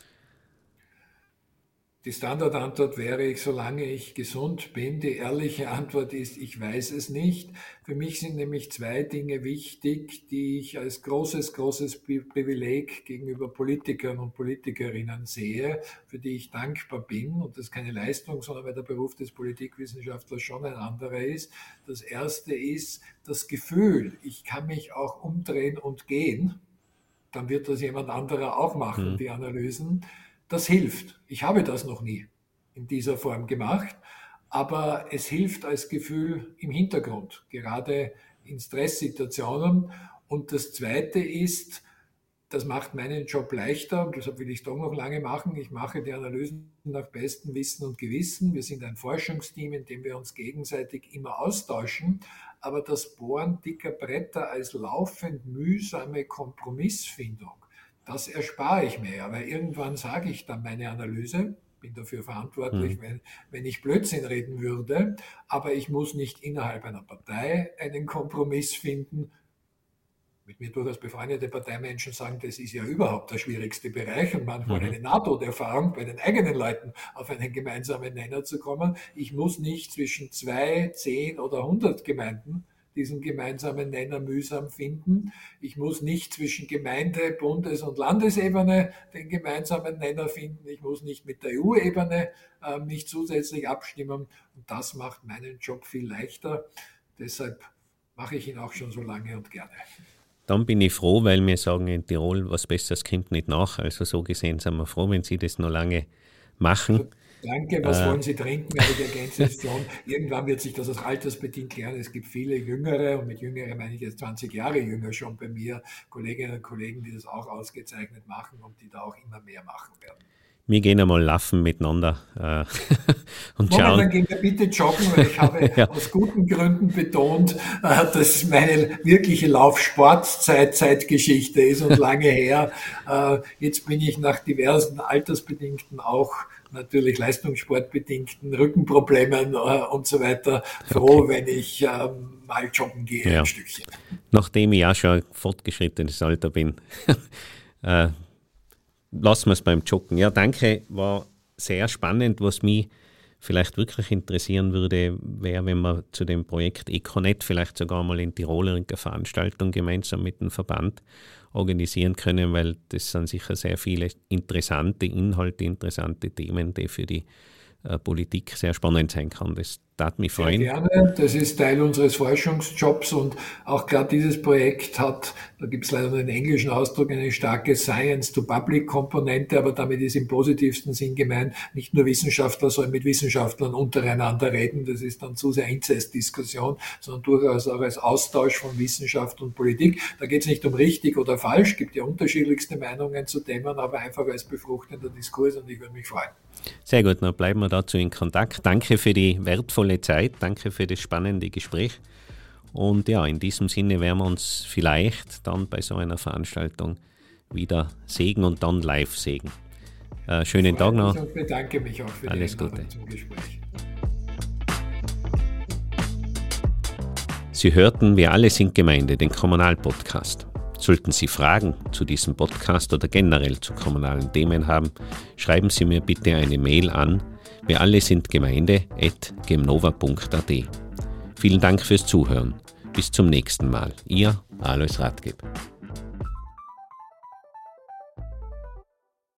Die Standardantwort wäre ich, solange ich gesund bin. Die ehrliche Antwort ist, ich weiß es nicht. Für mich sind nämlich zwei Dinge wichtig, die ich als großes, großes Privileg gegenüber Politikern und Politikerinnen sehe, für die ich dankbar bin. Und das ist keine Leistung, sondern weil der Beruf des Politikwissenschaftlers schon ein anderer ist. Das erste ist das Gefühl, ich kann mich auch umdrehen und gehen. Dann wird das jemand anderer auch machen, mhm. die Analysen. Das hilft. Ich habe das noch nie in dieser Form gemacht, aber es hilft als Gefühl im Hintergrund, gerade in Stresssituationen. Und das Zweite ist, das macht meinen Job leichter und deshalb will ich es doch noch lange machen. Ich mache die Analysen nach bestem Wissen und Gewissen. Wir sind ein Forschungsteam, in dem wir uns gegenseitig immer austauschen. Aber das Bohren dicker Bretter als laufend mühsame Kompromissfindung, das erspare ich mir, weil irgendwann sage ich dann meine Analyse, bin dafür verantwortlich, mhm. wenn, wenn ich Blödsinn reden würde, aber ich muss nicht innerhalb einer Partei einen Kompromiss finden. Mit mir durchaus befreundete Parteimenschen sagen, das ist ja überhaupt der schwierigste Bereich und manchmal mhm. eine Nahtoderfahrung, bei den eigenen Leuten auf einen gemeinsamen Nenner zu kommen. Ich muss nicht zwischen zwei, zehn oder hundert Gemeinden diesen gemeinsamen Nenner mühsam finden. Ich muss nicht zwischen Gemeinde-, Bundes- und Landesebene den gemeinsamen Nenner finden. Ich muss nicht mit der E U-Ebene äh, mich zusätzlich abstimmen. Und das macht meinen Job viel leichter. Deshalb mache ich ihn auch schon so lange und gerne. Dann bin ich froh, weil wir sagen in Tirol, was Besseres kommt nicht nach. Also so gesehen sind wir froh, wenn Sie das noch lange machen. Danke, was äh, wollen Sie trinken? Aber die ergänzende Option, irgendwann wird sich das auch altersbedingt klären. Es gibt viele Jüngere, und mit Jüngere meine ich jetzt zwanzig Jahre jünger schon bei mir, Kolleginnen und Kollegen, die das auch ausgezeichnet machen und die da auch immer mehr machen werden. Wir gehen einmal laufen miteinander äh, und Moment, schauen. Dann gehen wir bitte joggen, weil ich habe ja. aus guten Gründen betont, äh, dass meine wirkliche Laufsportzeit Zeitgeschichte ist und lange her. Äh, jetzt bin ich nach diversen altersbedingten, auch natürlich leistungssportbedingten Rückenproblemen äh, und so weiter froh, okay. wenn ich äh, mal joggen gehe, ja. ein Stückchen. Nachdem ich auch schon fortgeschrittenes Alter bin, äh, lassen wir es beim Joggen. Ja, danke, war sehr spannend. Was mich vielleicht wirklich interessieren würde, wäre, wenn wir zu dem Projekt EcoNet vielleicht sogar mal in Tirol eine Veranstaltung gemeinsam mit dem Verband organisieren können, weil das sind sicher sehr viele interessante Inhalte, interessante Themen, die für die äh, Politik sehr spannend sein kann. Das darf mich freuen. Sehr gerne. Das ist Teil unseres Forschungsjobs und auch gerade dieses Projekt hat, da gibt es leider nur den englischen Ausdruck, eine starke Science-to-Public-Komponente, aber damit ist im positivsten Sinn gemeint, nicht nur Wissenschaftler sollen mit Wissenschaftlern untereinander reden, das ist dann zu sehr Inzestdiskussion, sondern durchaus auch als Austausch von Wissenschaft und Politik. Da geht es nicht um richtig oder falsch, gibt ja unterschiedlichste Meinungen zu Themen, aber einfach als befruchtender Diskurs und ich würde mich freuen. Sehr gut, dann bleiben wir dazu in Kontakt. Danke für die wertvolle Zeit, danke für das spannende Gespräch. Und ja, in diesem Sinne werden wir uns vielleicht dann bei so einer Veranstaltung wieder sehen und dann live sehen. Äh, schönen Tag noch. Ich bedanke mich auch für Alles die Gute zum Gespräch. Sie hörten Wir alle sind Gemeinde, den Kommunalpodcast. Sollten Sie Fragen zu diesem Podcast oder generell zu kommunalen Themen haben, schreiben Sie mir bitte eine Mail an wir alle sind Gemeinde at gemnova punkt a t. Vielen Dank fürs Zuhören. Bis zum nächsten Mal. Ihr Alois Radgeb.